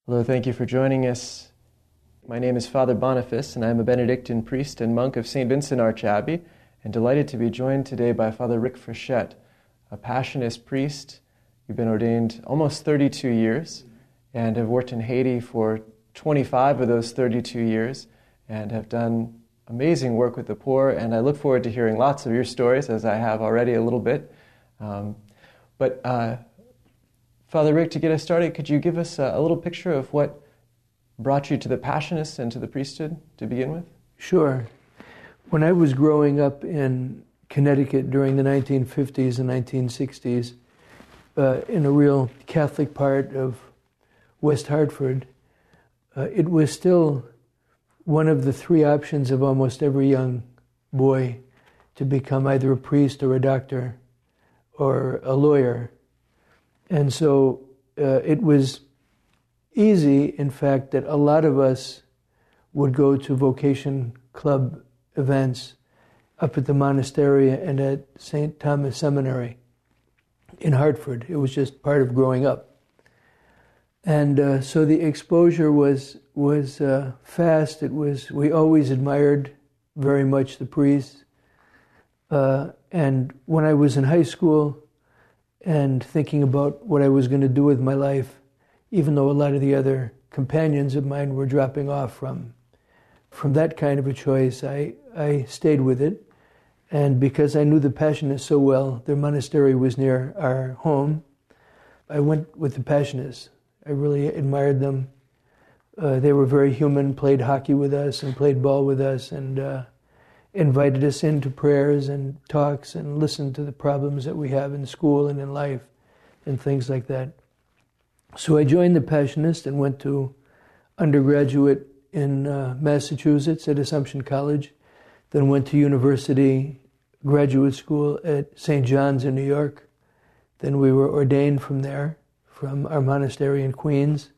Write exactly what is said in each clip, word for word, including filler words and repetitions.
Hello, thank you for joining us. My name is Father Boniface, and I am a Benedictine priest and monk of Saint Vincent Arch Abbey, and delighted to be joined today by Father Rick Frechette, a Passionist priest. You've been ordained almost thirty-two years, and have worked in Haiti for twenty-five of those thirty-two years, and have done amazing work with the poor, and I look forward to hearing lots of your stories, as I have already a little bit. Um, but uh, Father Rick, to get us started, could you give us a, a little picture of what brought you to the Passionists and to the priesthood to begin with? Sure. When I was growing up in Connecticut during the nineteen fifties and nineteen sixties, uh, in a real Catholic part of West Hartford, uh, it was still one of the three options of almost every young boy to become either a priest or a doctor or a lawyer. And so uh, it was easy, in fact, that a lot of us would go to vocation club events up at the monastery and at Saint Thomas Seminary in Hartford. It was just part of growing up. And uh, so the exposure was was uh, fast. It was, we always admired very much the priests. Uh, and when I was in high school and thinking about what I was going to do with my life, even though a lot of the other companions of mine were dropping off from from that kind of a choice, I, I stayed with it. And because I knew the Passionists so well, their monastery was near our home, I went with the Passionists. I really admired them. Uh, they were very human, played hockey with us and played ball with us, and uh, invited us into prayers and talks and listened to the problems that we have in school and in life and things like that. So I joined the Passionists and went to undergraduate in uh, Massachusetts at Assumption College, then went to university, graduate school at Saint John's in New York. Then we were ordained from there, from our monastery in Queens.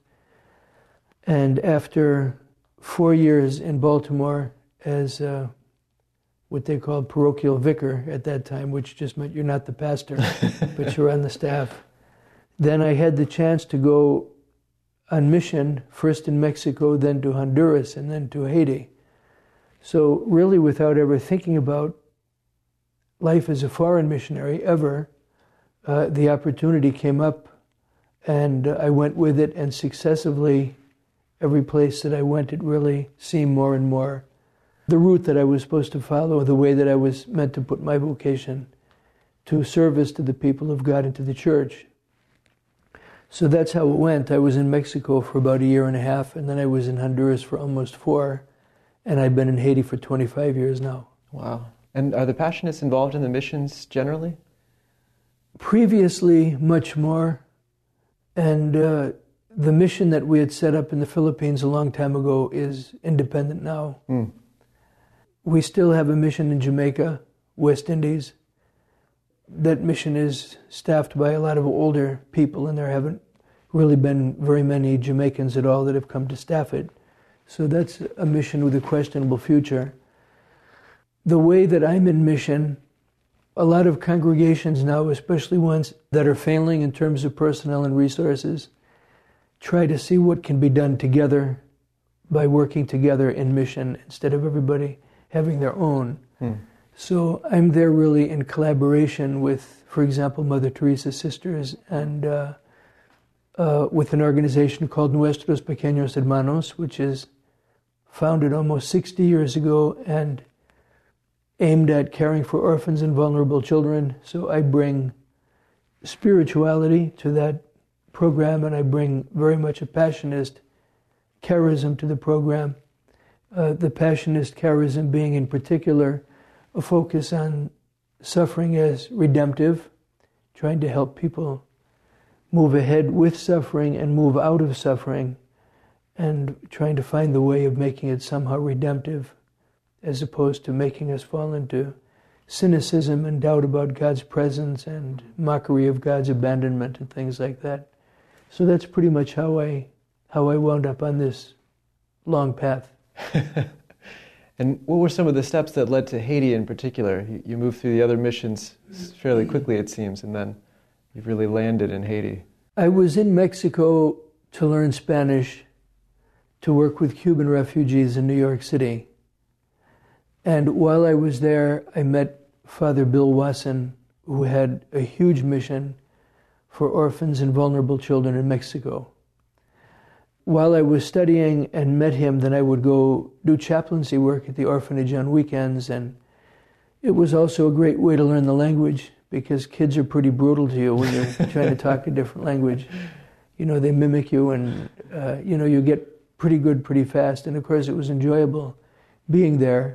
And after four years in Baltimore as uh, what they called parochial vicar at that time, which just meant you're not the pastor, but you're on the staff. Then I had the chance to go on mission, first in Mexico, then to Honduras, and then to Haiti. So really, without ever thinking about life as a foreign missionary ever, uh, the opportunity came up, and uh, I went with it, and successively, every place that I went, it really seemed more and more the route that I was supposed to follow, the way that I was meant to put my vocation to service to the people of God and to the church. So that's how it went. I was in Mexico for about a year and a half, and then I was in Honduras for almost four, and I've been in Haiti for twenty-five years now. Wow. And are the Passionists involved in the missions generally? Previously, much more. And uh, the mission that we had set up in the Philippines a long time ago is independent now. Mm. We still have a mission in Jamaica, West Indies. That mission is staffed by a lot of older people, and there haven't really been very many Jamaicans at all that have come to staff it. So that's a mission with a questionable future. The way that I'm in mission, a lot of congregations now, especially ones that are failing in terms of personnel and resources, try to see what can be done together by working together in mission instead of everybody having their own. Hmm. So I'm there really in collaboration with, for example, Mother Teresa's Sisters, and uh, uh, with an organization called Nuestros Pequeños Hermanos, which is founded almost sixty years ago and aimed at caring for orphans and vulnerable children. So I bring spirituality to that program, and I bring very much a Passionist charism to the program. Uh, the Passionist charism being in particular a focus on suffering as redemptive, trying to help people move ahead with suffering and move out of suffering, and trying to find the way of making it somehow redemptive, as opposed to making us fall into cynicism and doubt about God's presence and mockery of God's abandonment and things like that. So that's pretty much how I how I wound up on this long path. And what were some of the steps that led to Haiti in particular? You, you moved through the other missions fairly quickly, it seems, and then you've really landed in Haiti. I was in Mexico to learn Spanish to work with Cuban refugees in New York City. And while I was there, I met Father Bill Wasson, who had a huge mission for orphans and vulnerable children in Mexico. While I was studying and met him, then I would go do chaplaincy work at the orphanage on weekends, and it was also a great way to learn the language, because kids are pretty brutal to you when you're trying to talk a different language. You know, they mimic you, and, uh, you know, you get pretty good pretty fast. And, of course, it was enjoyable being there.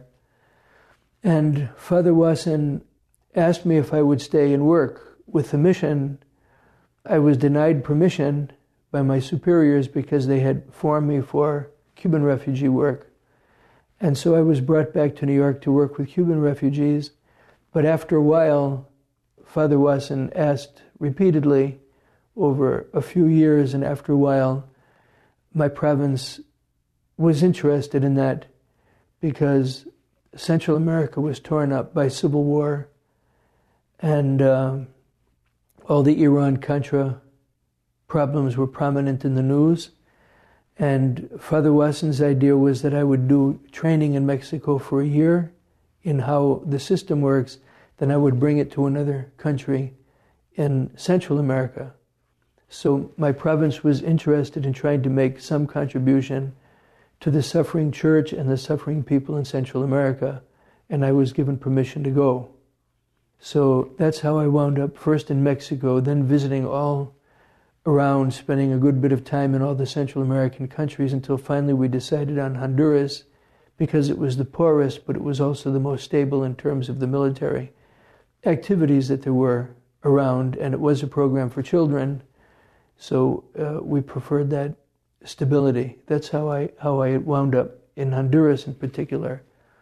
And Father Wasson asked me if I would stay and work with the mission. I was denied permission by my superiors because they had formed me for Cuban refugee work. And so I was brought back to New York to work with Cuban refugees. But after a while, Father Wasson asked repeatedly over a few years, and after a while, my province was interested in that because Central America was torn up by civil war, and uh, all the Iran-Contra problems were prominent in the news. And Father Wasson's idea was that I would do training in Mexico for a year in how the system works, then I would bring it to another country in Central America. So my province was interested in trying to make some contribution to the suffering church and the suffering people in Central America, and I was given permission to go. So that's how I wound up first in Mexico, then visiting all around, spending a good bit of time in all the Central American countries until finally we decided on Honduras, because it was the poorest, but it was also the most stable in terms of the military activities that there were around, and it was a program for children. So uh, we preferred that stability. That's how I how I wound up in Honduras in particular.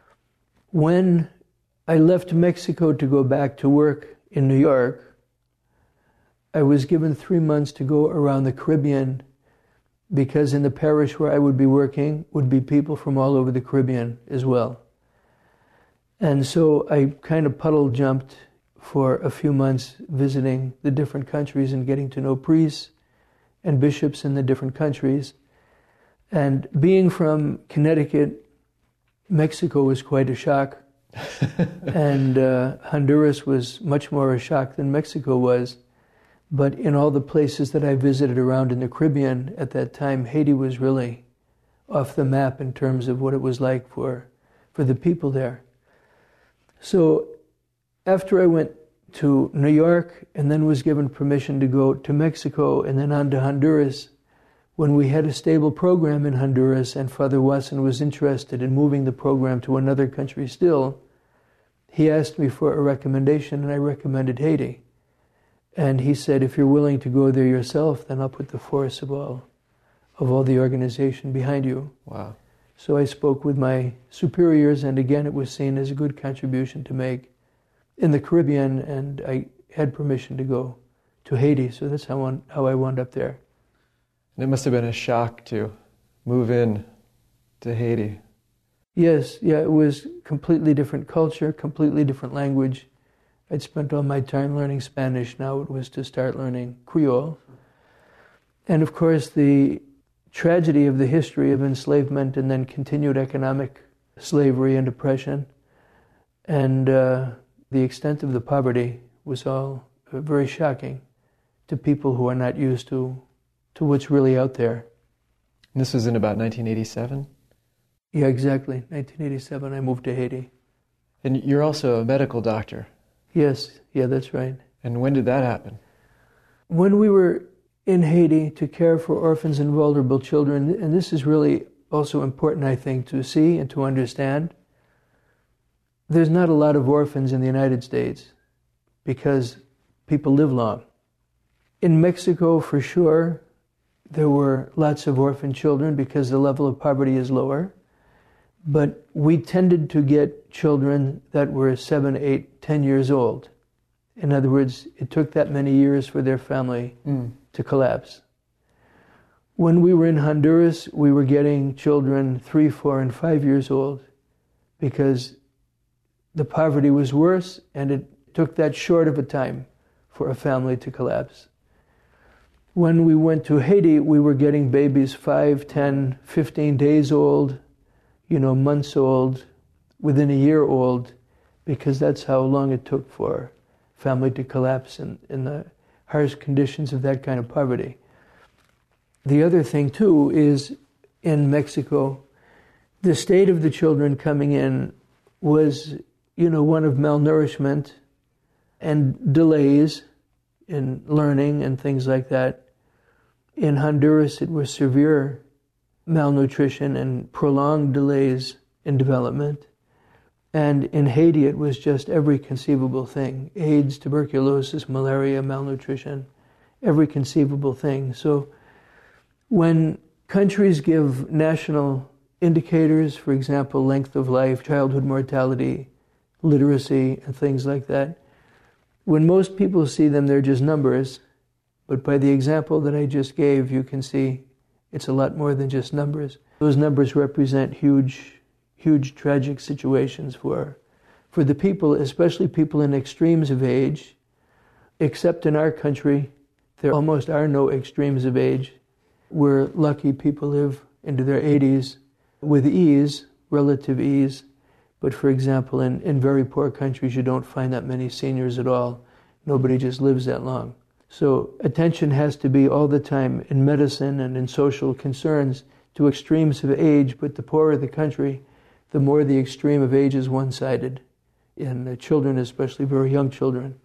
When I left Mexico to go back to work in New York, I was given three months to go around the Caribbean, because in the parish where I would be working would be people from all over the Caribbean as well. And so I kind of puddle jumped for a few months visiting the different countries and getting to know priests and bishops in the different countries. And being from Connecticut, Mexico was quite a shock. and uh, Honduras was much more a shock than Mexico was. But in all the places that I visited around in the Caribbean at that time, Haiti was really off the map in terms of what it was like for, for the people there. So after I went to New York and then was given permission to go to Mexico and then on to Honduras, when we had a stable program in Honduras and Father Wasson was interested in moving the program to another country still, he asked me for a recommendation, and I recommended Haiti. And he said, if you're willing to go there yourself, then I'll put the force of all of all the organization behind you. Wow. So I spoke with my superiors, and again, it was seen as a good contribution to make in the Caribbean, and I had permission to go to Haiti. So that's how, on, how I wound up there. And it must have been a shock to move in to Haiti. Yes, yeah, it was completely different culture, completely different language. I'd spent all my time learning Spanish. Now it was to start learning Creole. And of course, the tragedy of the history of enslavement and then continued economic slavery and oppression, and uh, the extent of the poverty was all uh, very shocking to people who are not used to, to what's really out there. And this was in about nineteen eighty-seven? Yeah, exactly. nineteen eighty-seven, I moved to Haiti. And you're also a medical doctor. Yes, yeah, that's right. And when did that happen? When we were in Haiti to care for orphans and vulnerable children, and this is really also important, I think, to see and to understand, there's not a lot of orphans in the United States because people live long. In Mexico, for sure, there were lots of orphan children because the level of poverty is lower. But we tended to get children that were seven, eight, ten years old. In other words, it took that many years for their family mm. to collapse. When we were in Honduras, we were getting children three, four, and five years old because the poverty was worse, and it took that short of a time for a family to collapse. When we went to Haiti, we were getting babies five, ten, fifteen days old, you know, months old, within a year old, because that's how long it took for family to collapse in, in the harsh conditions of that kind of poverty. The other thing, too, is in Mexico, the state of the children coming in was, you know, one of malnourishment and delays in learning and things like that. In Honduras, it was severe malnutrition and prolonged delays in development. And in Haiti, it was just every conceivable thing: AIDS, tuberculosis, malaria, malnutrition, every conceivable thing. So when countries give national indicators, for example, length of life, childhood mortality, literacy, and things like that, when most people see them, they're just numbers. But by the example that I just gave, you can see it's a lot more than just numbers. Those numbers represent huge, huge tragic situations for, for the people, especially people in extremes of age. Except in our country, there almost are no extremes of age. We're lucky people live into their eighties with ease, relative ease. But for example, in, in very poor countries, you don't find that many seniors at all. Nobody just lives that long. So attention has to be all the time in medicine and in social concerns to extremes of age, but the poorer the country, the more the extreme of age is one-sided, in the children, especially very young children.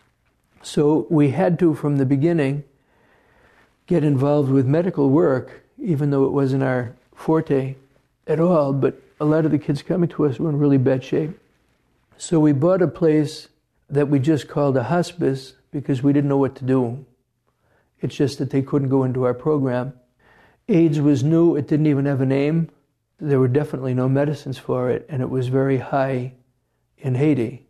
So we had to, from the beginning, get involved with medical work, even though it wasn't our forte at all, but a lot of the kids coming to us were in really bad shape. So we bought a place that we just called a hospice because we didn't know what to do. It's just that they couldn't go into our program. AIDS was new. It didn't even have a name. There were definitely no medicines for it, and it was very high in Haiti.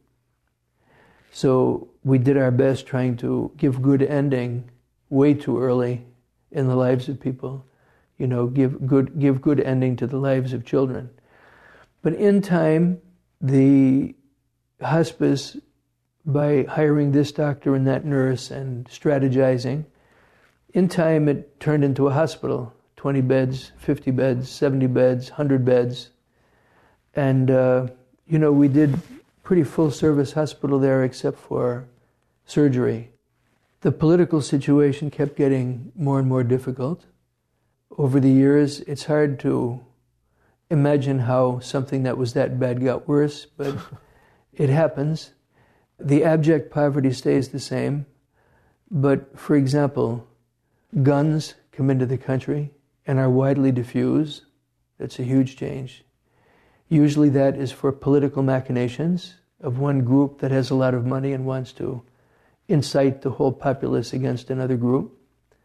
So we did our best trying to give good ending way too early in the lives of people. You know, give good, give good ending to the lives of children. But in time, the hospice, by hiring this doctor and that nurse and strategizing, in time it turned into a hospital. twenty beds, fifty beds, seventy beds, one hundred beds. And, uh, you know, we did pretty full-service hospital there except for surgery. The political situation kept getting more and more difficult. Over the years, it's hard to imagine how something that was that bad got worse, but it happens. The abject poverty stays the same, but for example, guns come into the country and are widely diffused. That's a huge change. Usually that is for political machinations of one group that has a lot of money and wants to incite the whole populace against another group,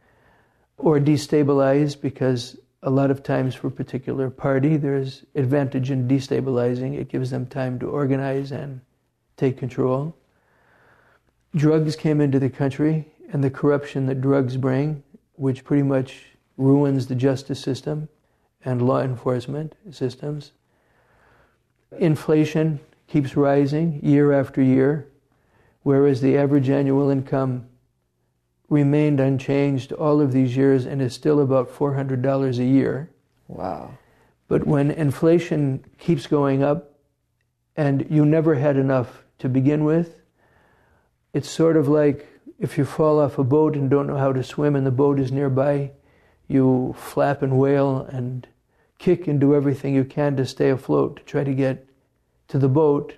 or destabilize, because a lot of times for a particular party there's advantage in destabilizing. It gives them time to organize and take control. Drugs came into the country, and the corruption that drugs bring, which pretty much ruins the justice system and law enforcement systems. Inflation keeps rising year after year, whereas the average annual income remained unchanged all of these years and is still about four hundred dollars a year. Wow. But when inflation keeps going up and you never had enough to begin with, it's sort of like if you fall off a boat and don't know how to swim and the boat is nearby, you flap and wail and kick and do everything you can to stay afloat, to try to get to the boat,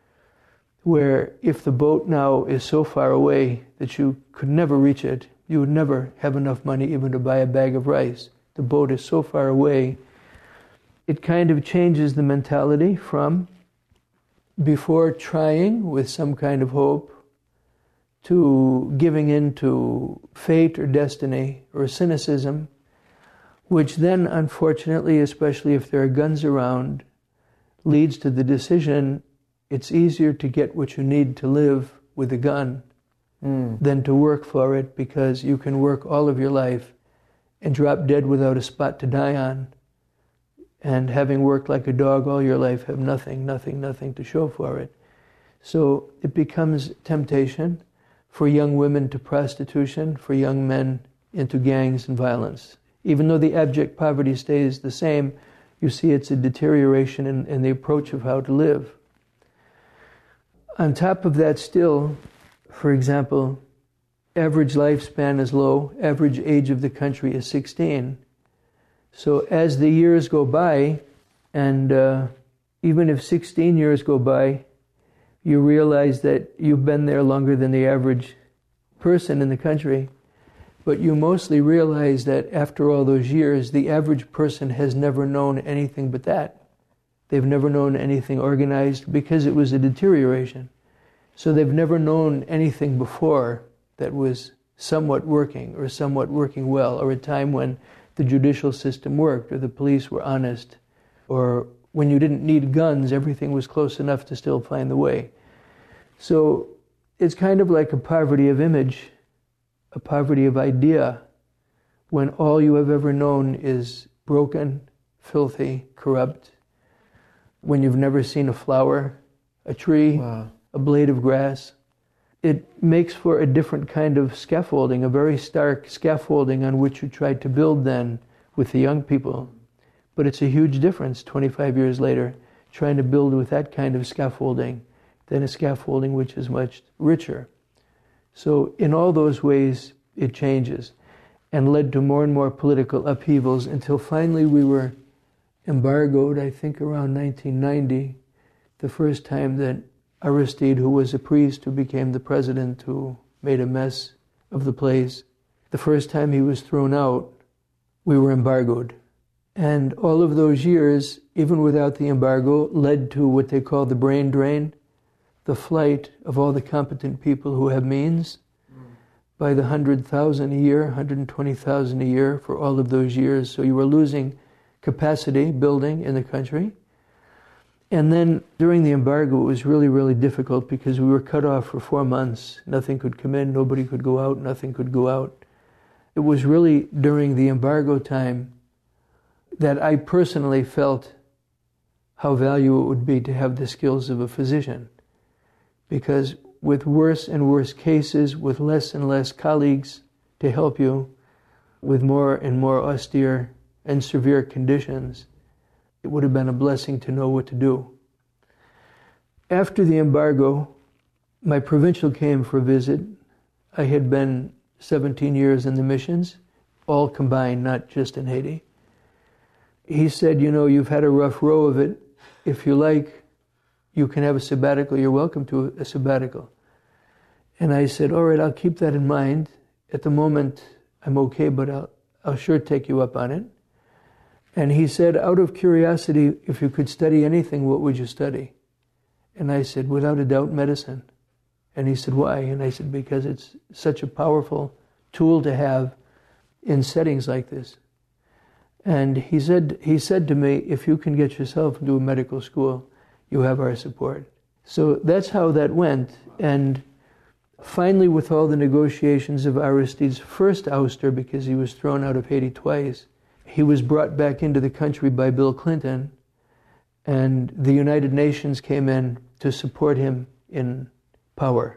where if the boat now is so far away that you could never reach it, you would never have enough money even to buy a bag of rice. The boat is so far away. It kind of changes the mentality from before trying with some kind of hope to giving in to fate or destiny or cynicism, which then, unfortunately, especially if there are guns around, leads to the decision it's easier to get what you need to live with a gun mm. than to work for it, because you can work all of your life and drop dead without a spot to die on, and having worked like a dog all your life, have nothing, nothing, nothing to show for it. So it becomes temptation for young women to prostitution, for young men into gangs and violence. Even though the abject poverty stays the same, you see it's a deterioration in, in the approach of how to live. On top of that still, for example, average lifespan is low, average age of the country is sixteen. So as the years go by, and uh, even if sixteen years go by, you realize that you've been there longer than the average person in the country, but you mostly realize that after all those years, the average person has never known anything but that. They've never known anything organized because it was a deterioration. So they've never known anything before that was somewhat working or somewhat working well, or a time when the judicial system worked or the police were honest, or when you didn't need guns, everything was close enough to still find the way. So it's kind of like a poverty of image, a poverty of idea, when all you have ever known is broken, filthy, corrupt, when you've never seen a flower, a tree, wow. a blade of grass. It makes for a different kind of scaffolding, a very stark scaffolding on which you tried to build then with the young people. But it's a huge difference twenty-five years later, trying to build with that kind of scaffolding than a scaffolding which is much richer. So in all those ways, it changes and led to more and more political upheavals until finally we were embargoed, I think around nineteen ninety, the first time that Aristide, who was a priest who became the president, who made a mess of the place, the first time he was thrown out, we were embargoed. And all of those years, even without the embargo, led to what they call the brain drain, the flight of all the competent people who have means, mm. by the one hundred thousand a year, one hundred twenty thousand a year for all of those years. So you were losing capacity building in the country. And then during the embargo, it was really, really difficult because we were cut off for four months. Nothing could come in, nobody could go out, nothing could go out. It was really during the embargo time that I personally felt how valuable it would be to have the skills of a physician. Because with worse and worse cases, with less and less colleagues to help you, with more and more austere and severe conditions, it would have been a blessing to know what to do. After the embargo, my provincial came for a visit. I had been seventeen years in the missions, all combined, not just in Haiti. He said, you know, you've had a rough row of it. If you like, you can have a sabbatical. You're welcome to a sabbatical. And I said, all right, I'll keep that in mind. At the moment, I'm okay, but I'll, I'll sure take you up on it. And he said, out of curiosity, if you could study anything, what would you study? And I said, without a doubt, medicine. And he said, why? And I said, because it's such a powerful tool to have in settings like this. And he said, he said to me, if you can get yourself into a medical school, you have our support. So that's how that went. And finally, with all the negotiations of Aristide's first ouster, because he was thrown out of Haiti twice, he was brought back into the country by Bill Clinton, and the United Nations came in to support him in power.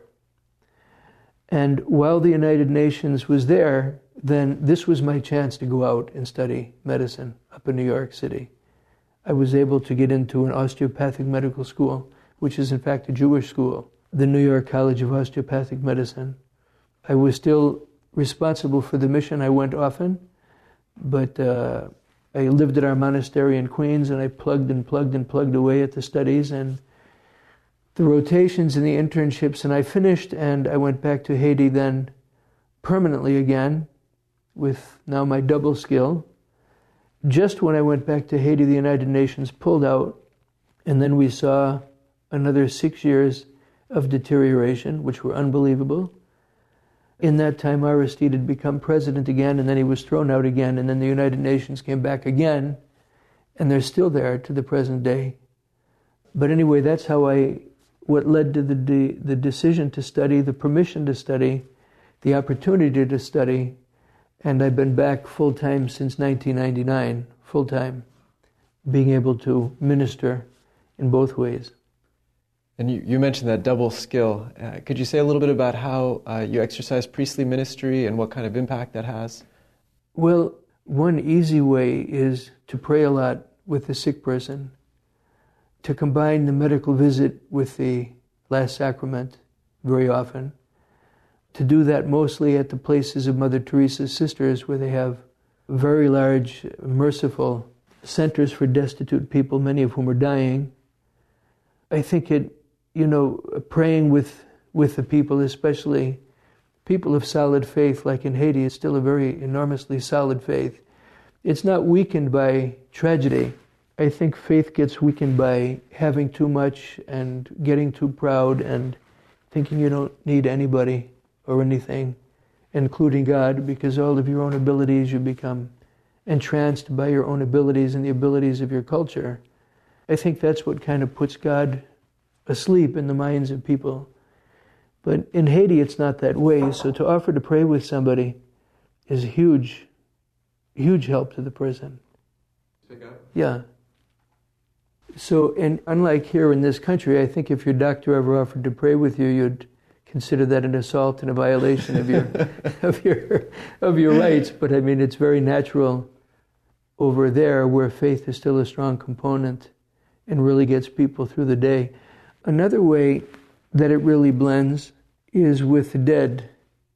And while the United Nations was there, then this was my chance to go out and study medicine up in New York City. I was able to get into an osteopathic medical school, which is in fact a Jewish school, the New York College of Osteopathic Medicine. I was still responsible for the mission. I went often, but uh, I lived at our monastery in Queens, and I plugged and plugged and plugged away at the studies and the rotations and the internships, and I finished, and I went back to Haiti then permanently again with now my double skill. Just when I went back to Haiti, the United Nations pulled out, and then we saw another six years of deterioration, which were unbelievable. In that time, Aristide had become president again, and then he was thrown out again, and then the United Nations came back again, and they're still there to the present day. But anyway, that's how I, what led to the de, the decision to study, the permission to study, the opportunity to study, and I've been back full-time since nineteen ninety-nine, full-time, being able to minister in both ways. And you, you mentioned that double skill. Uh, could you say a little bit about how uh, you exercise priestly ministry and what kind of impact that has? Well, one easy way is to pray a lot with the sick person, to combine the medical visit with the Last Sacrament very often, to do that mostly at the places of Mother Teresa's sisters where they have very large, merciful centers for destitute people, many of whom are dying. I think it, you know, praying with, with the people, especially people of solid faith, like in Haiti, it's still a very enormously solid faith. It's not weakened by tragedy. I think faith gets weakened by having too much and getting too proud and thinking you don't need anybody or anything, including God, because all of your own abilities, you become entranced by your own abilities and the abilities of your culture. I think that's what kind of puts God asleep in the minds of people. But in Haiti, it's not that way. So to offer to pray with somebody is a huge, huge help to the person. Yeah. So, and unlike here in this country, I think if your doctor ever offered to pray with you, you'd consider that an assault and a violation of your of your of your rights. But I mean, it's very natural over there, where faith is still a strong component and really gets people through the day. Another way that it really blends is with the dead,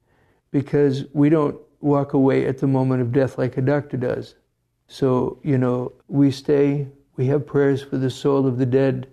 because we don't walk away at the moment of death like a doctor does. So, you know, we stay, we have prayers for the soul of the dead.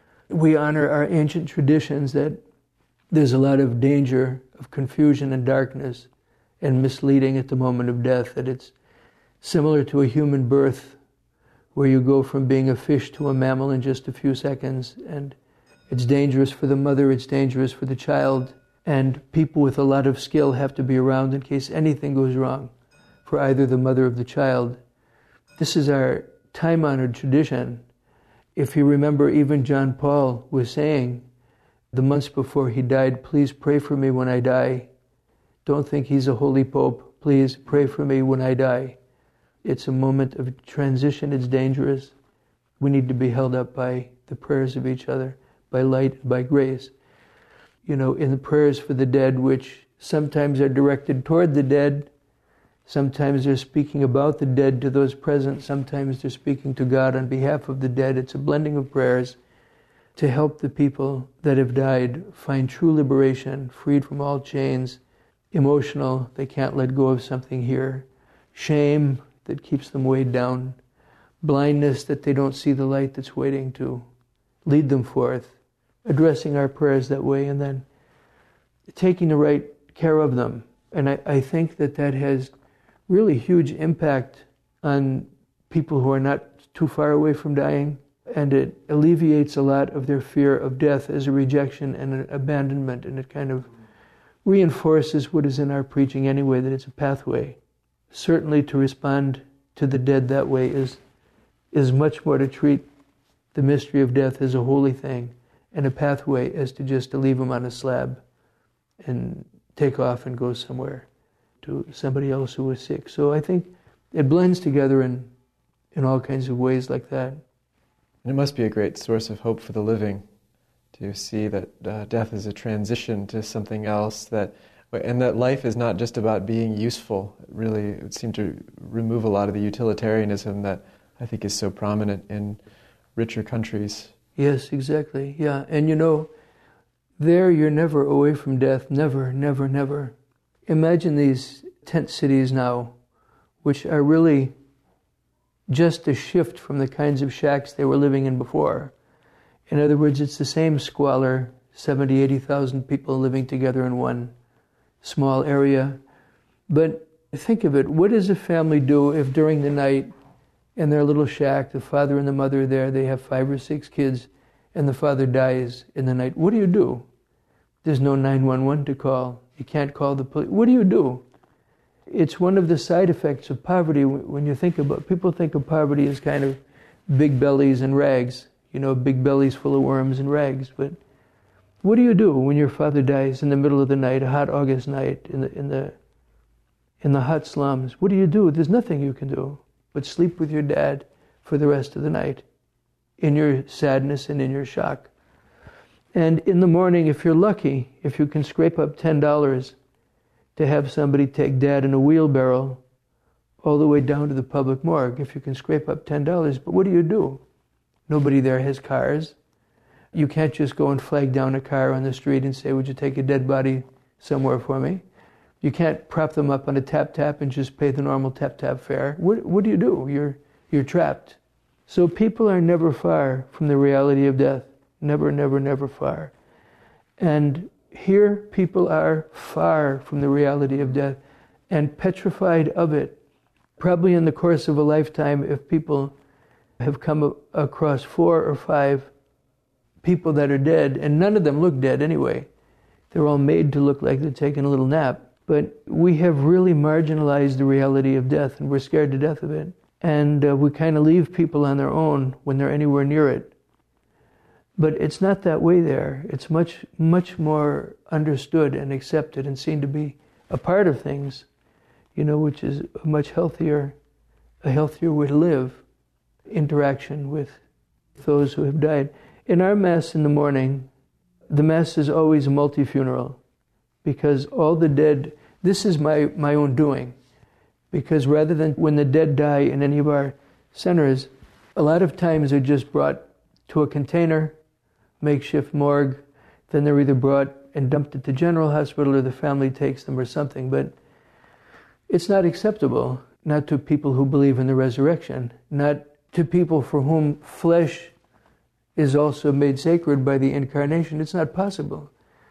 We honor our ancient traditions that there's a lot of danger of confusion and darkness and misleading at the moment of death, that it's similar to a human birth where you go from being a fish to a mammal in just a few seconds, and it's dangerous for the mother, it's dangerous for the child, and people with a lot of skill have to be around in case anything goes wrong for either the mother or the child. This is our time-honored tradition. If you remember, even John Paul was saying the months before he died, please pray for me when I die. Don't think he's a holy pope. Please pray for me when I die. It's a moment of transition. It's dangerous. We need to be held up by the prayers of each other, by light and by grace. You know, in the prayers for the dead, which sometimes are directed toward the dead, sometimes they're speaking about the dead to those present, sometimes they're speaking to God on behalf of the dead. It's a blending of prayers to help the people that have died find true liberation, freed from all chains, emotional, they can't let go of something here, shame that keeps them weighed down, blindness that they don't see the light that's waiting to lead them forth, addressing our prayers that way, and then taking the right care of them. And I, I think that that has really huge impact on people who are not too far away from dying, and it alleviates a lot of their fear of death as a rejection and an abandonment, and it kind of reinforces what is in our preaching anyway, that it's a pathway. Certainly to respond to the dead that way is is much more to treat the mystery of death as a holy thing and a pathway as to just to leave them on a slab and take off and go somewhere to somebody else who is sick. So I think it blends together in, in all kinds of ways like that. And it must be a great source of hope for the living to see that uh, death is a transition to something else, that and that life is not just about being useful. It really, it would seem to remove a lot of the utilitarianism that I think is so prominent in richer countries. Yes, exactly. Yeah, and you know, there you're never away from death. Never, never, never. Imagine these tent cities now, which are really just a shift from the kinds of shacks they were living in before. In other words, it's the same squalor, seventy, eighty thousand people living together in one small area. But think of it, what does a family do if during the night in their little shack, the father and the mother are there, they have five or six kids, and the father dies in the night? What do you do? There's no nine one one to call. You can't call the police. What do you do? It's one of the side effects of poverty. When you think about, people think of poverty as kind of big bellies and rags, you know, big bellies full of worms and rags. But what do you do when your father dies in the middle of the night, a hot August night, in the in the in the hot slums? What do you do? There's nothing you can do but sleep with your dad for the rest of the night, in your sadness and in your shock. And in the morning, if you're lucky, if you can scrape up ten dollars to have somebody take Dad in a wheelbarrow all the way down to the public morgue, if you can scrape up ten dollars, but what do you do? Nobody there has cars. You can't just go and flag down a car on the street and say, would you take a dead body somewhere for me? You can't prop them up on a tap-tap and just pay the normal tap-tap fare. What, what do you do? You're, you're trapped. So people are never far from the reality of death. Never, never, never far. And here people are far from the reality of death and petrified of it. Probably in the course of a lifetime, if people have come across four or five people that are dead, and none of them look dead anyway. They're all made to look like they're taking a little nap. But we have really marginalized the reality of death, and we're scared to death of it. And uh, we kind of leave people on their own when they're anywhere near it. But it's not that way there. It's much, much more understood and accepted and seen to be a part of things, you know, which is a much healthier, a healthier way to live, interaction with those who have died. In our Mass in the morning, the Mass is always a multi-funeral, because all the dead, this is my, my own doing, because rather than when the dead die in any of our centers, a lot of times they're just brought to a container, makeshift morgue, then they're either brought and dumped at the general hospital or the family takes them or something. But it's not acceptable, not to people who believe in the resurrection, not to people for whom flesh is also made sacred by the incarnation. It's not possible.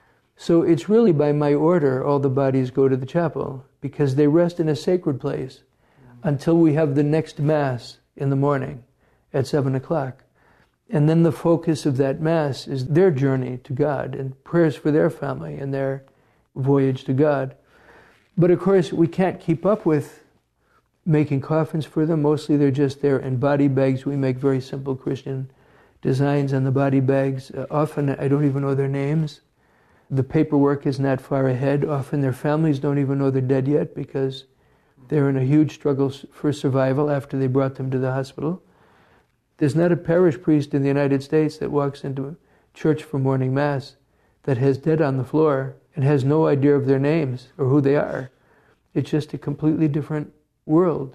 So it's really by my order all the bodies go to the chapel, because they rest in a sacred place until we have the next Mass in the morning at seven o'clock. And then the focus of that Mass is their journey to God and prayers for their family and their voyage to God. But of course, we can't keep up with making coffins for them. Mostly they're just there in body bags. We make very simple Christian designs on the body bags. Uh, often I don't even know their names. The paperwork is not far ahead. Often their families don't even know they're dead yet, because they're in a huge struggle for survival after they brought them to the hospital. There's not a parish priest in the United States that walks into a church for morning Mass that has dead on the floor and has no idea of their names or who they are. It's just a completely different world.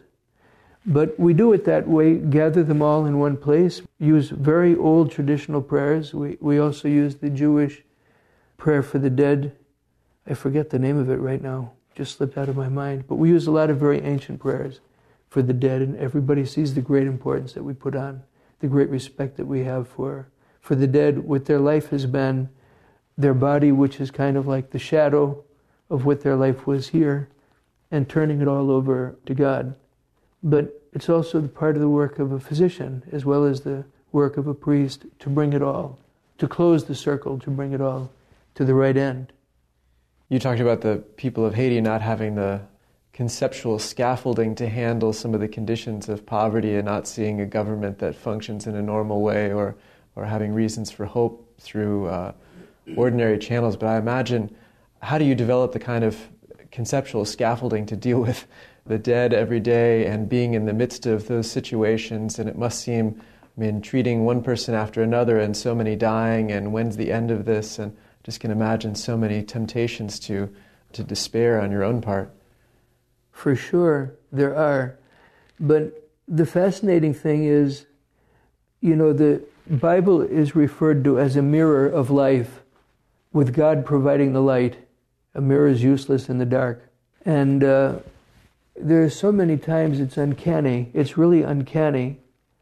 But we do it that way, gather them all in one place, use very old traditional prayers. We, we also use the Jewish prayer for the dead. I forget the name of it right now, just slipped out of my mind. But we use a lot of very ancient prayers for the dead, and everybody sees the great importance that we put on, the great respect that we have for, for the dead, what their life has been, their body, which is kind of like the shadow of what their life was here, and turning it all over to God. But it's also the part of the work of a physician, as well as the work of a priest, to bring it all, to close the circle, to bring it all to the right end. You talked about the people of Haiti not having the conceptual scaffolding to handle some of the conditions of poverty and not seeing a government that functions in a normal way, or, or having reasons for hope through uh, ordinary channels. But I imagine, how do you develop the kind of conceptual scaffolding to deal with the dead every day and being in the midst of those situations? And it must seem, I mean, treating one person after another and so many dying, and when's the end of this? And just can imagine so many temptations to, to despair on your own part. For sure, there are. But the fascinating thing is, you know, the Bible is referred to as a mirror of life, with God providing the light. A mirror is useless in the dark. And uh, there are so many times it's uncanny, it's really uncanny,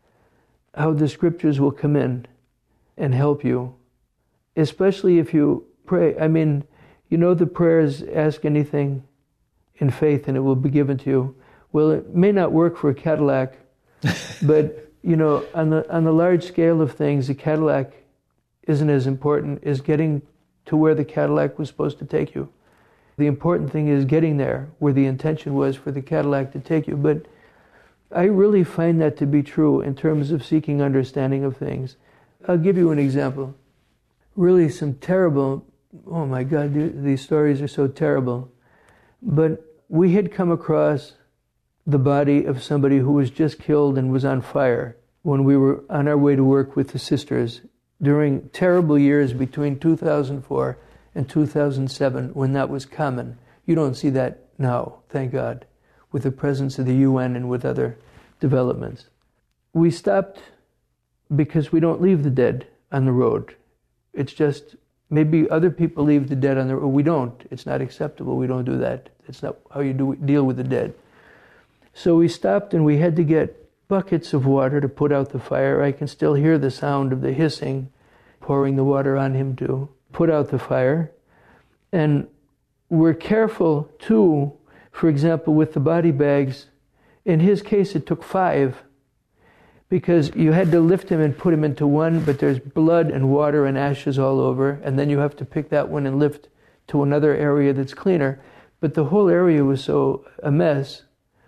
how the scriptures will come in and help you. Especially if you pray. I mean, you know the prayers, ask anything in faith and it will be given to you. Well, it may not work for a Cadillac, but, you know, on the on the large scale of things, the Cadillac isn't as important as getting to where the Cadillac was supposed to take you. The important thing is getting there where the intention was for the Cadillac to take you. But I really find that to be true in terms of seeking understanding of things. I'll give you an example. Really some terrible, oh my God, these stories are so terrible. But we had come across the body of somebody who was just killed and was on fire when we were on our way to work with the sisters during terrible years between two thousand four and two thousand seven, when that was common. You don't see that now, thank God, with the presence of the U N and with other developments. We stopped because we don't leave the dead on the road. It's just, maybe other people leave the dead on the road. We don't. It's not acceptable. We don't do that. It's not how you do deal with the dead. So we stopped and we had to get buckets of water to put out the fire. I can still hear the sound of the hissing, pouring the water on him to put out the fire. And we're careful too, for example, with the body bags. In his case, it took five, because you had to lift him and put him into one, but there's blood and water and ashes all over, and then you have to pick that one and lift to another area that's cleaner. But the whole area was so a mess.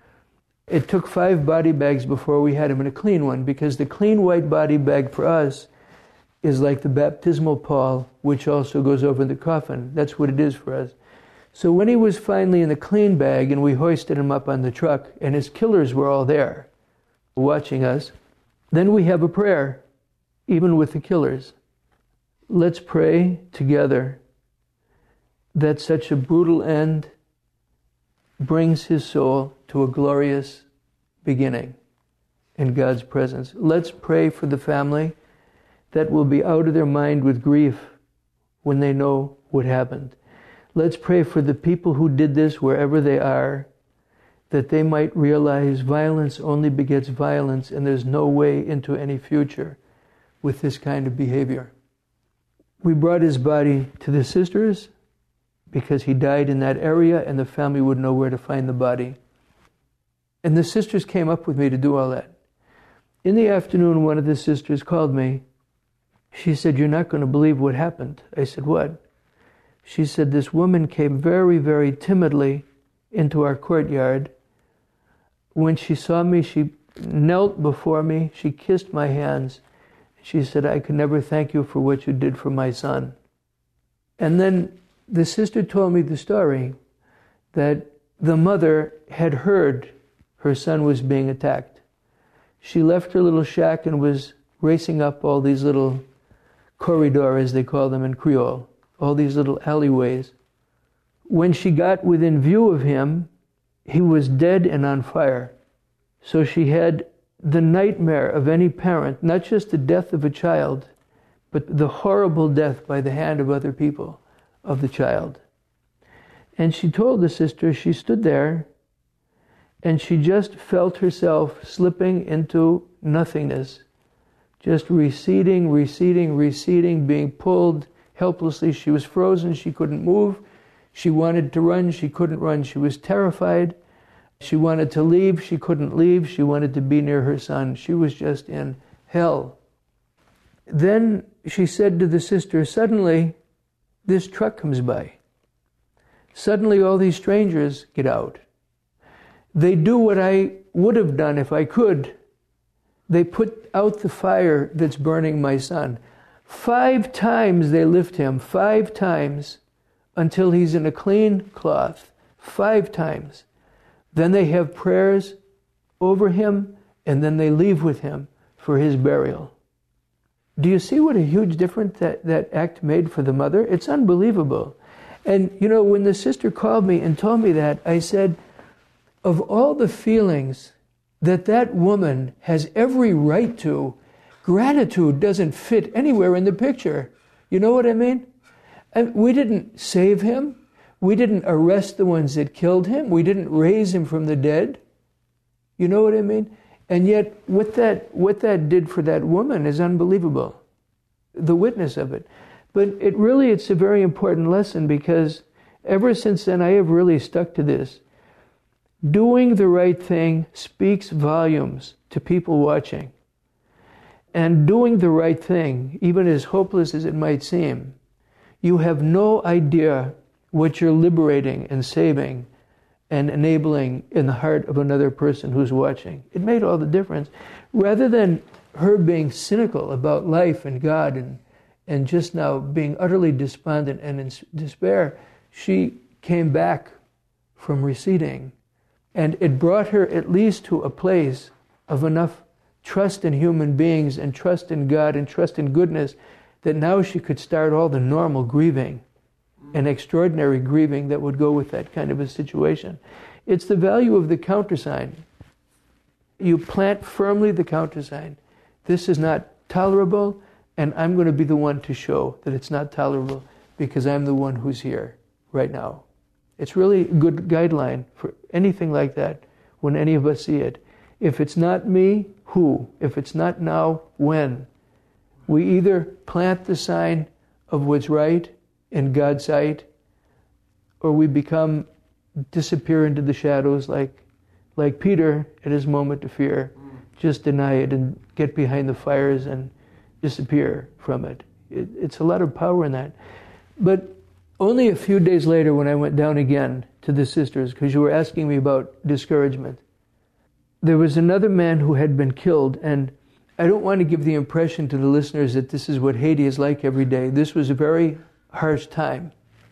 It took five body bags before we had him in a clean one, because the clean white body bag for us is like the baptismal pall, which also goes over the coffin. That's what it is for us. So when he was finally in the clean bag and we hoisted him up on the truck, and his killers were all there watching us, then we have a prayer, even with the killers. Let's pray together that such a brutal end brings his soul to a glorious beginning in God's presence. Let's pray for the family that will be out of their mind with grief when they know what happened. Let's pray for the people who did this wherever they are, that they might realize violence only begets violence, and there's no way into any future with this kind of behavior. We brought his body to the sisters because he died in that area and the family would know where to find the body. And the sisters came up with me to do all that. In the afternoon, one of the sisters called me. She said, "You're not going to believe what happened." I said, "What?" She said, "This woman came very, very timidly into our courtyard. When she saw me, she knelt before me, she kissed my hands. She said, 'I can never thank you for what you did for my son.'" And then the sister told me the story that the mother had heard her son was being attacked. She left her little shack and was racing up all these little corridors, as they call them in Creole, all these little alleyways. When she got within view of him, he was dead and on fire. So she had the nightmare of any parent, not just the death of a child, but the horrible death by the hand of other people of the child. And she told the sister, she stood there and she just felt herself slipping into nothingness, just receding, receding, receding, being pulled helplessly. She was frozen, she couldn't move. She wanted to run, she couldn't run. She was terrified. She wanted to leave, she couldn't leave. She wanted to be near her son. She was just in hell. Then she said to the sister, suddenly this truck comes by. Suddenly all these strangers get out. They do what I would have done if I could. They put out the fire that's burning my son. Five times they lift him, five times, until he's in a clean cloth. Five times. Then they have prayers over him, and then they leave with him for his burial. Do you see what a huge difference that, that act made for the mother? It's unbelievable. And, you know, when the sister called me and told me that, I said, of all the feelings that that woman has every right to, gratitude doesn't fit anywhere in the picture. You know what I mean? And we didn't save him. We didn't arrest the ones that killed him. We didn't raise him from the dead. You know what I mean? And yet, what that what that did for that woman is unbelievable. The witness of it. But it really, it's a very important lesson, because ever since then I have really stuck to this. Doing the right thing speaks volumes to people watching. And doing the right thing, even as hopeless as it might seem, you have no idea what you're liberating and saving and enabling in the heart of another person who's watching. It made all the difference. Rather than her being cynical about life and God and, and just now being utterly despondent and in despair, she came back from receding. And it brought her at least to a place of enough trust in human beings and trust in God and trust in goodness, that now she could start all the normal grieving and extraordinary grieving that would go with that kind of a situation. It's the value of the countersign. You plant firmly the countersign. This is not tolerable, and I'm going to be the one to show that it's not tolerable because I'm the one who's here right now. It's really a good guideline for anything like that when any of us see it. If it's not me, who? If it's not now, when? We either plant the sign of what's right in God's sight, or we become, disappear into the shadows like, like Peter at his moment of fear. Just deny it and get behind the fires and disappear from it. it. It's a lot of power in that. But only a few days later, when I went down again to the sisters, because you were asking me about discouragement, there was another man who had been killed, and I don't want to give the impression to the listeners that this is what Haiti is like every day. This was a very harsh time.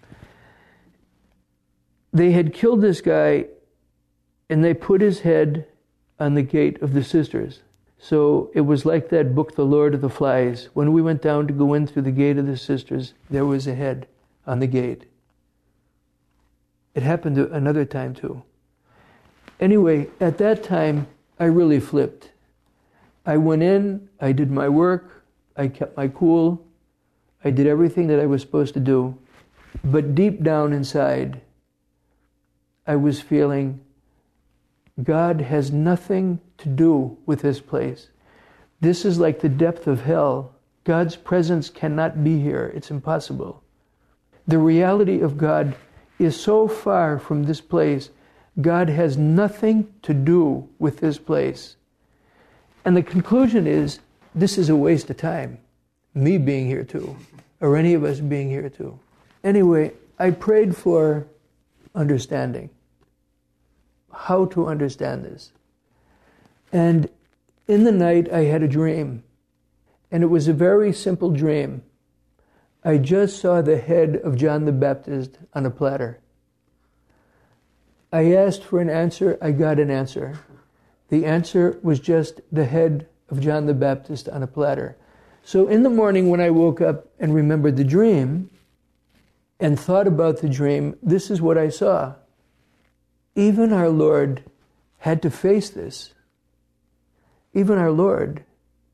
They had killed this guy, and they put his head on the gate of the sisters. So it was like that book, The Lord of the Flies. When we went down to go in through the gate of the sisters, there was a head on the gate. It happened another time too. Anyway, at that time, I really flipped. I went in, I did my work, I kept my cool, I did everything that I was supposed to do. But deep down inside, I was feeling God has nothing to do with this place. This is like the depth of hell. God's presence cannot be here. It's impossible. The reality of God is so far from this place. God has nothing to do with this place. And the conclusion is, this is a waste of time. Me being here too, or any of us being here too. Anyway, I prayed for understanding. How to understand this. And in the night I had a dream. And it was a very simple dream. I just saw the head of John the Baptist on a platter. I asked for an answer, I got an answer. The answer was just the head of John the Baptist on a platter. So in the morning when I woke up and remembered the dream and thought about the dream, this is what I saw. Even our Lord had to face this. Even our Lord.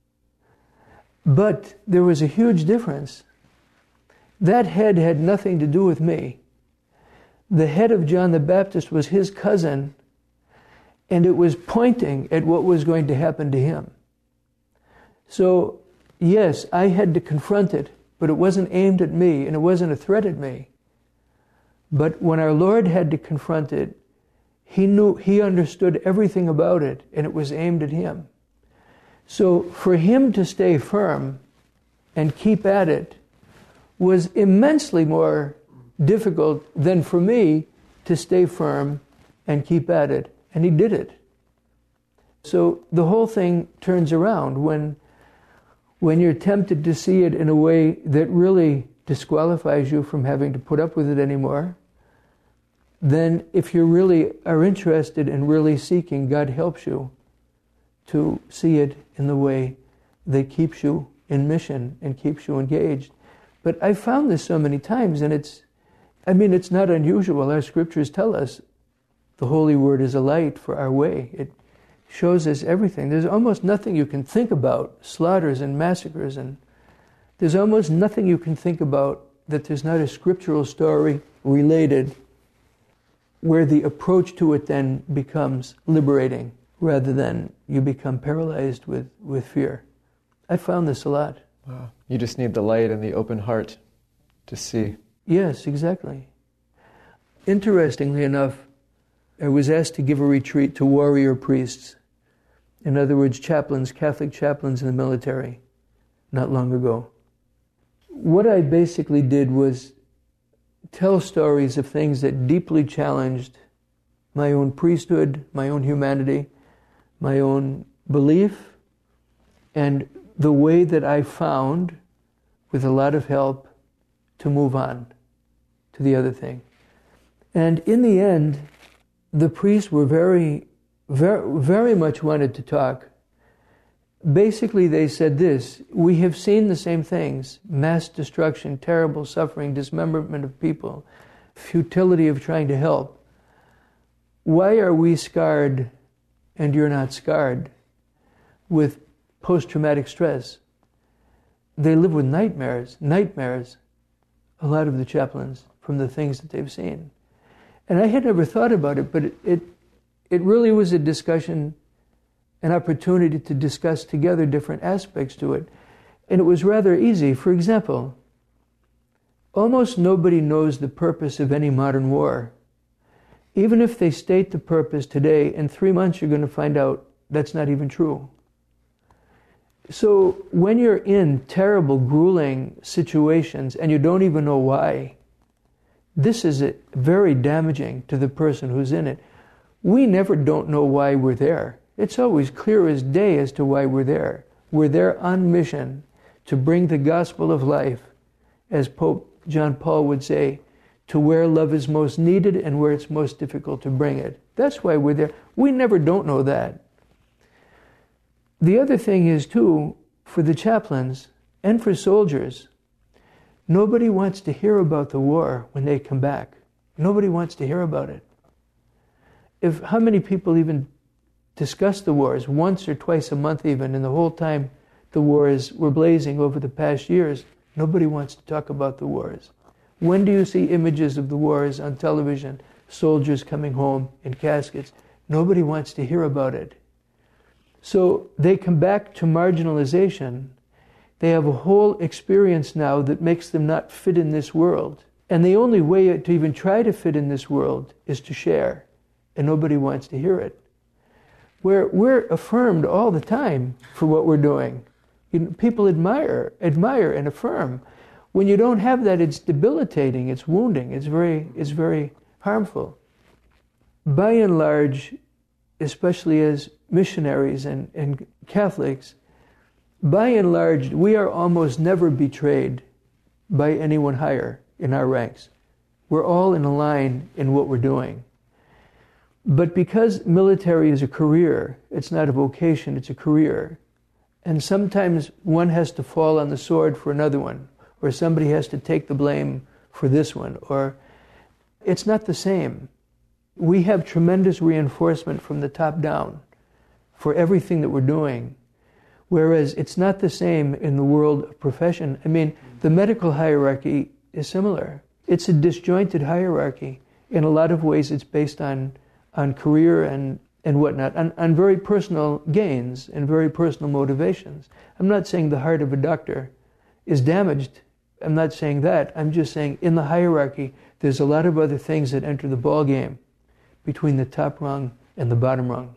But there was a huge difference. That head had nothing to do with me. The head of John the Baptist was his cousin, and it was pointing at what was going to happen to him. So, yes, I had to confront it, but it wasn't aimed at me, and it wasn't a threat at me. But when our Lord had to confront it, He knew, he understood everything about it, and it was aimed at him. So for him to stay firm and keep at it was immensely more difficult than for me to stay firm and keep at it. And he did it. So the whole thing turns around when, when you're tempted to see it in a way that really disqualifies you from having to put up with it anymore. Then if you really are interested and really seeking, God helps you to see it in the way that keeps you in mission and keeps you engaged. But I've found this so many times, and it's, I mean, it's not unusual. Our scriptures tell us the Holy Word is a light for our way. It shows us everything. There's almost nothing you can think about, slaughters and massacres, and there's almost nothing you can think about that there's not a scriptural story related, where the approach to it then becomes liberating rather than you become paralyzed with, with fear. I found this a lot. Wow. You just need the light and the open heart to see. Yes, exactly. Interestingly enough, I was asked to give a retreat to warrior priests. In other words, chaplains, Catholic chaplains in the military, not long ago. What I basically did was tell stories of things that deeply challenged my own priesthood, my own humanity, my own belief, and the way that I found, with a lot of help, to move on to the other thing. And in the end, the priests were very, very, very much wanted to talk. Basically, they said this: we have seen the same things: mass destruction, terrible suffering, dismemberment of people, futility of trying to help. Why are we scarred and you're not scarred with post-traumatic stress? They live with nightmares, nightmares, a lot of the chaplains, from the things that they've seen. And I had never thought about it, but it, it, it really was a discussion, an opportunity to discuss together different aspects to it. And it was rather easy. For example, almost nobody knows the purpose of any modern war. Even if they state the purpose today, in three months you're going to find out that's not even true. So when you're in terrible, grueling situations and you don't even know why, this is very damaging to the person who's in it. We never don't know why we're there. It's always clear as day as to why we're there. We're there on mission to bring the gospel of life, as Pope John Paul would say, to where love is most needed and where it's most difficult to bring it. That's why we're there. We never don't know that. The other thing is, too, for the chaplains and for soldiers, nobody wants to hear about the war when they come back. Nobody wants to hear about it. If how many people even discuss the wars once or twice a month even, and the whole time the wars were blazing over the past years, nobody wants to talk about the wars. When do you see images of the wars on television, soldiers coming home in caskets? Nobody wants to hear about it. So they come back to marginalization. They have a whole experience now that makes them not fit in this world. And the only way to even try to fit in this world is to share. And nobody wants to hear it. We're, we're affirmed all the time for what we're doing. You know, people admire, admire and affirm. When you don't have that, it's debilitating, it's wounding, it's very, it's very harmful. By and large, especially as missionaries and, and Catholics, by and large, we are almost never betrayed by anyone higher in our ranks. We're all in a line in what we're doing. But because military is a career, it's not a vocation, it's a career. And sometimes one has to fall on the sword for another one, or somebody has to take the blame for this one, or it's not the same. We have tremendous reinforcement from the top down for everything that we're doing, whereas it's not the same in the world of profession. I mean, the medical hierarchy is similar. It's a disjointed hierarchy. In a lot of ways, it's based on, on career and, and whatnot, on, on very personal gains and very personal motivations. I'm not saying the heart of a doctor is damaged. I'm not saying that. I'm just saying in the hierarchy, there's a lot of other things that enter the ball game between the top rung and the bottom rung.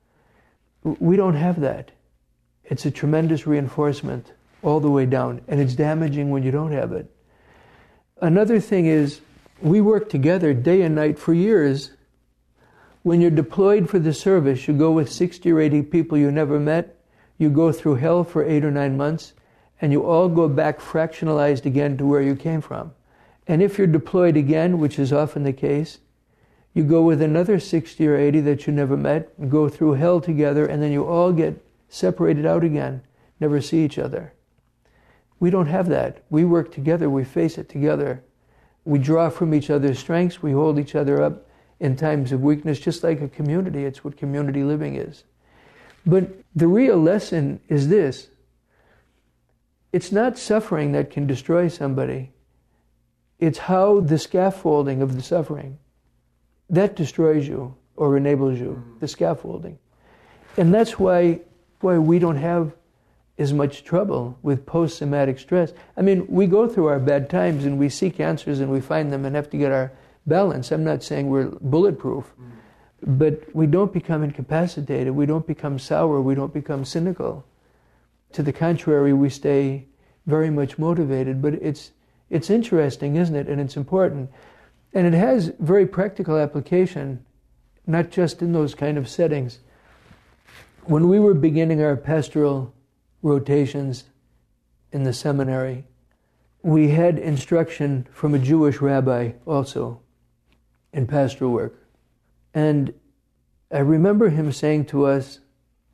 We don't have that. It's a tremendous reinforcement all the way down, and it's damaging when you don't have it. Another thing is, we work together day and night for years. When you're deployed for the service, you go with sixty or eighty people you never met, you go through hell for eight or nine months, and you all go back fractionalized again to where you came from. And if you're deployed again, which is often the case, you go with another sixty or eighty that you never met, and go through hell together, and then you all get separated out again, never see each other. We don't have that. We work together, we face it together. We draw from each other's strengths, we hold each other up in times of weakness, just like a community. It's what community living is. But the real lesson is this: it's not suffering that can destroy somebody. It's how the scaffolding of the suffering, that destroys you or enables you, the scaffolding. And that's why, why we don't have as much trouble with post-somatic stress. I mean, we go through our bad times and we seek answers and we find them and have to get our balance. I'm not saying we're bulletproof, mm. but we don't become incapacitated. We don't become sour. We don't become cynical. To the contrary, we stay very much motivated. But it's it's interesting, isn't it? And it's important. And it has very practical application, not just in those kind of settings. When we were beginning our pastoral rotations in the seminary, we had instruction from a Jewish rabbi also in pastoral work. And I remember him saying to us,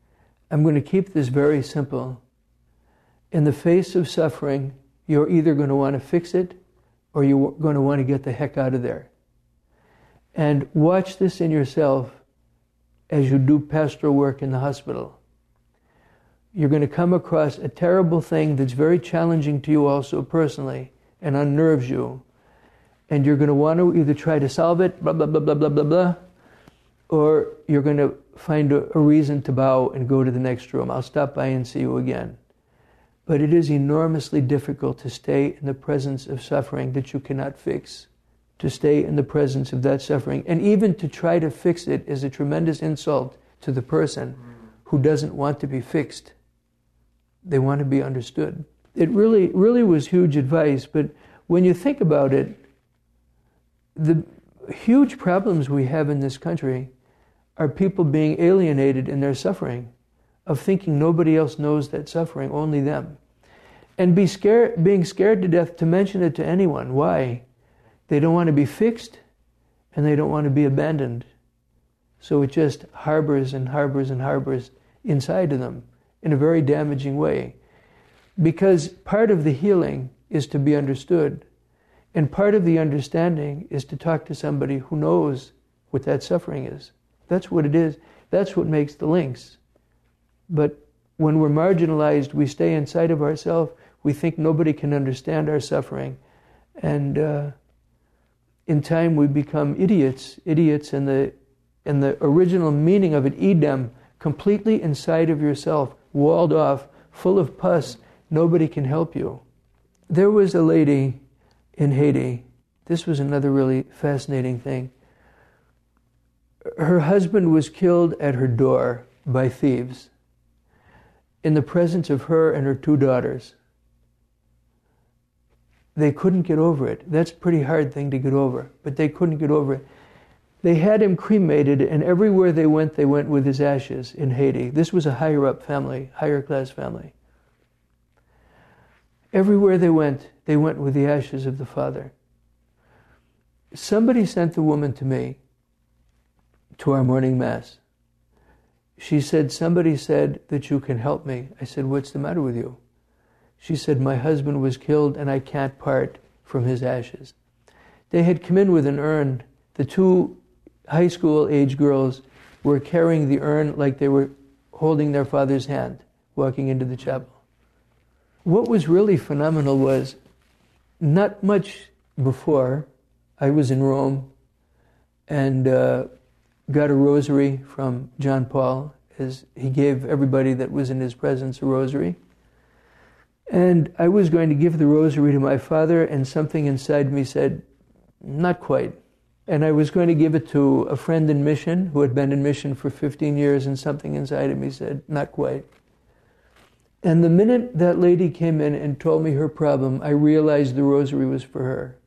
I'm going to keep this very simple. In the face of suffering, you're either going to want to fix it or you're going to want to get the heck out of there. And watch this in yourself as you do pastoral work in the hospital. You're going to come across a terrible thing that's very challenging to you also personally and unnerves you. And you're going to want to either try to solve it, blah, blah, blah, blah, blah, blah, blah, or you're going to find a, a reason to bow and go to the next room. I'll stop by and see you again. But it is enormously difficult to stay in the presence of suffering that you cannot fix. To stay in the presence of that suffering. And even to try to fix it is a tremendous insult to the person who doesn't want to be fixed. They want to be understood. It really, really was huge advice, but when you think about it, the huge problems we have in this country are people being alienated in their suffering, of thinking nobody else knows that suffering, only them. And be scared, being scared to death to mention it to anyone. Why? They don't want to be fixed, and they don't want to be abandoned. So it just harbors and harbors and harbors inside of them in a very damaging way. Because part of the healing is to be understood, and part of the understanding is to talk to somebody who knows what that suffering is. That's what it is. That's what makes the links. But when we're marginalized, we stay inside of ourselves. We think nobody can understand our suffering. And uh, in time we become idiots. Idiots in the, in the original meaning of it, Edom, completely inside of yourself, walled off, full of pus. Nobody can help you. There was a lady in Haiti. This was another really fascinating thing. Her husband was killed at her door by thieves in the presence of her and her two daughters. They couldn't get over it. That's a pretty hard thing to get over, but they couldn't get over it. They had him cremated, and everywhere they went, they went with his ashes in Haiti. This was a higher-up family, higher-class family. Everywhere they went, they went with the ashes of the father. Somebody sent the woman to me, to our morning mass. She said, somebody said that you can help me. I said, what's the matter with you? She said, my husband was killed and I can't part from his ashes. They had come in with an urn. The two high school age girls were carrying the urn like they were holding their father's hand, walking into the chapel. What was really phenomenal was, not much before, I was in Rome and uh, got a rosary from John Paul, as he gave everybody that was in his presence a rosary. And I was going to give the rosary to my father, and something inside me said, not quite. And I was going to give it to a friend in mission, who had been in mission for fifteen years, and something inside of me said, not quite. And the minute that lady came in and told me her problem, I realized the rosary was for her.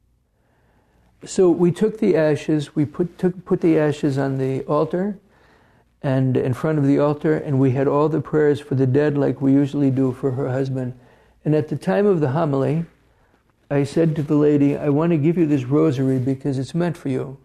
So we took the ashes, we put took, put the ashes on the altar, and in front of the altar, and we had all the prayers for the dead like we usually do for her husband. And at the time of the homily, I said to the lady, I want to give you this rosary because it's meant for you.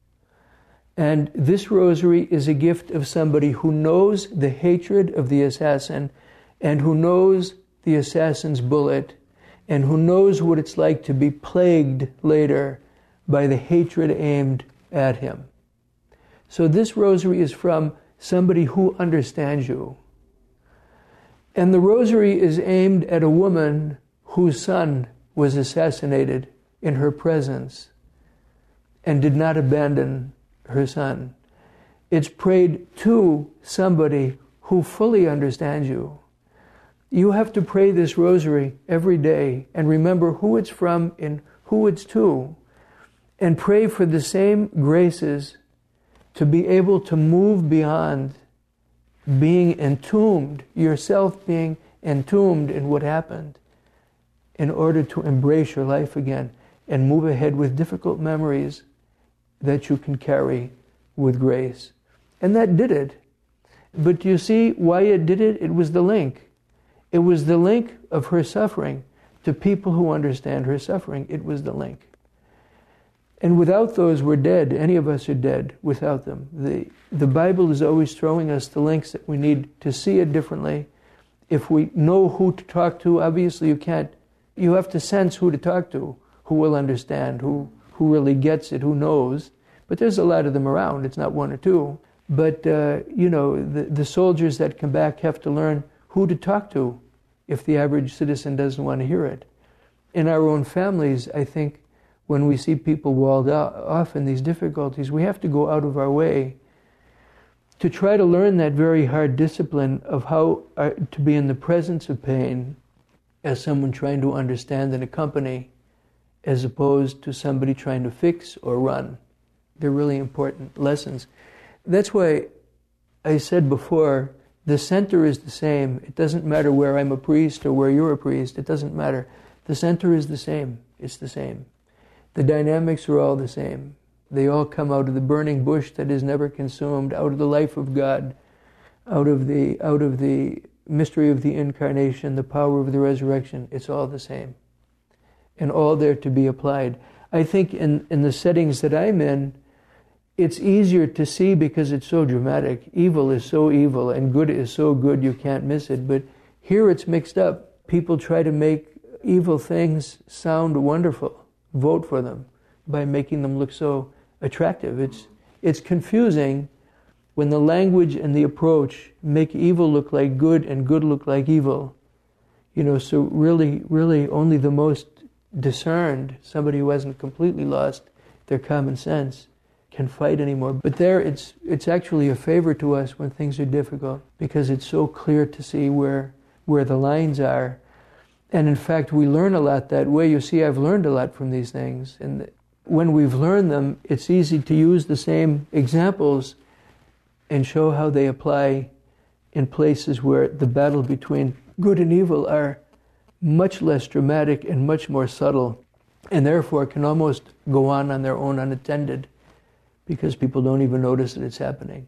And this rosary is a gift of somebody who knows the hatred of the assassin, and who knows the assassin's bullet, and who knows what it's like to be plagued later by the hatred aimed at him. So this rosary is from somebody who understands you. And the rosary is aimed at a woman whose son was assassinated in her presence and did not abandon her son. It's prayed to somebody who fully understands you. You have to pray this rosary every day and remember who it's from and who it's to, and pray for the same graces to be able to move beyond being entombed, yourself being entombed in what happened, in order to embrace your life again and move ahead with difficult memories that you can carry with grace. And that did it. But you see why it did it? It was the link. It was the link of her suffering to people who understand her suffering. It was the link. And without those, we're dead. Any of us are dead without them. The, the Bible is always throwing us the links that we need to see it differently. If we know who to talk to, obviously you can't, you have to sense who to talk to, who will understand, who, who really gets it, who knows. But there's a lot of them around. It's not one or two. But, uh, you know, the, the soldiers that come back have to learn who to talk to if the average citizen doesn't want to hear it. In our own families, I think, when we see people walled off in these difficulties, we have to go out of our way to try to learn that very hard discipline of how uh, to be in the presence of pain as someone trying to understand and accompany, as opposed to somebody trying to fix or run. They're really important lessons. That's why I said before, the center is the same. It doesn't matter where I'm a priest or where you're a priest. It doesn't matter. The center is the same. It's the same. The dynamics are all the same. They all come out of the burning bush that is never consumed, out of the life of God, out of the out of the mystery of the incarnation, the power of the resurrection. It's all the same. And all there to be applied. I think in, in the settings that I'm in, it's easier to see because it's so dramatic. Evil is so evil and good is so good you can't miss it. But here it's mixed up. People try to make evil things sound wonderful. Vote for them by making them look so attractive. It's it's confusing when the language and the approach make evil look like good and good look like evil. You know, so really, really only the most discerned, somebody who hasn't completely lost their common sense, can fight anymore. But there it's it's actually a favor to us when things are difficult because it's so clear to see where where the lines are. And in fact, we learn a lot that way. You see, I've learned a lot from these things. And when we've learned them, it's easy to use the same examples and show how they apply in places where the battle between good and evil are much less dramatic and much more subtle, and therefore can almost go on on their own unattended because people don't even notice that it's happening.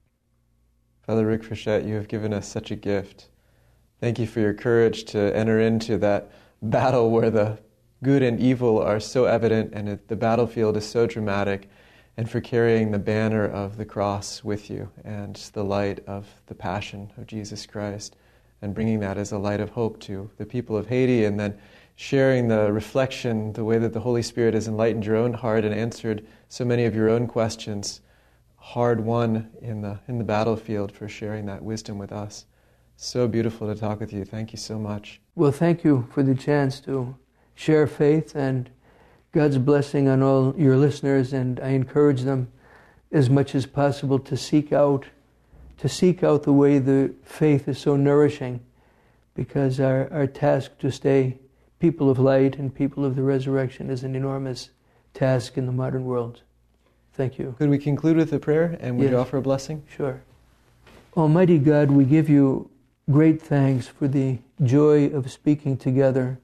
Father Rick Frechette, you have given us such a gift. Thank you for your courage to enter into that battle where the good and evil are so evident and it, the battlefield is so dramatic, and for carrying the banner of the cross with you and the light of the passion of Jesus Christ and bringing that as a light of hope to the people of Haiti, and then sharing the reflection, the way that the Holy Spirit has enlightened your own heart and answered so many of your own questions, hard won in the in the battlefield, for sharing that wisdom with us. So beautiful to talk with you. Thank you so much. Well, thank you for the chance to share faith, and God's blessing on all your listeners, and I encourage them as much as possible to seek out to seek out the way the faith is so nourishing, because our, our task to stay people of light and people of the resurrection is an enormous task in the modern world. Thank you. Could we conclude with a prayer, and would Yes. you offer a blessing? Sure. Almighty God, we give you great thanks for the joy of speaking together,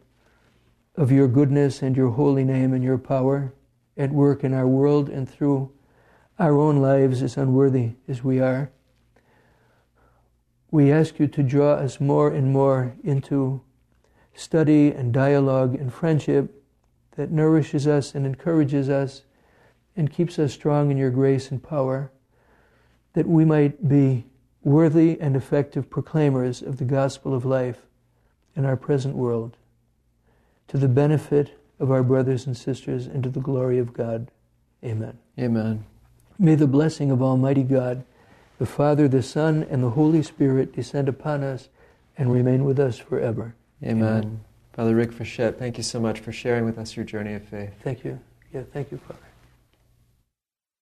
of your goodness and your holy name and your power at work in our world and through our own lives, as unworthy as we are. We ask you to draw us more and more into study and dialogue and friendship that nourishes us and encourages us and keeps us strong in your grace and power, that we might be worthy and effective proclaimers of the gospel of life in our present world, to the benefit of our brothers and sisters and to the glory of God. Amen. Amen. May the blessing of Almighty God, the Father, the Son, and the Holy Spirit descend upon us and remain with us forever. Amen. Amen. Father Rick Frechette, thank you so much for sharing with us your journey of faith. Thank you. Yeah, thank you, Father.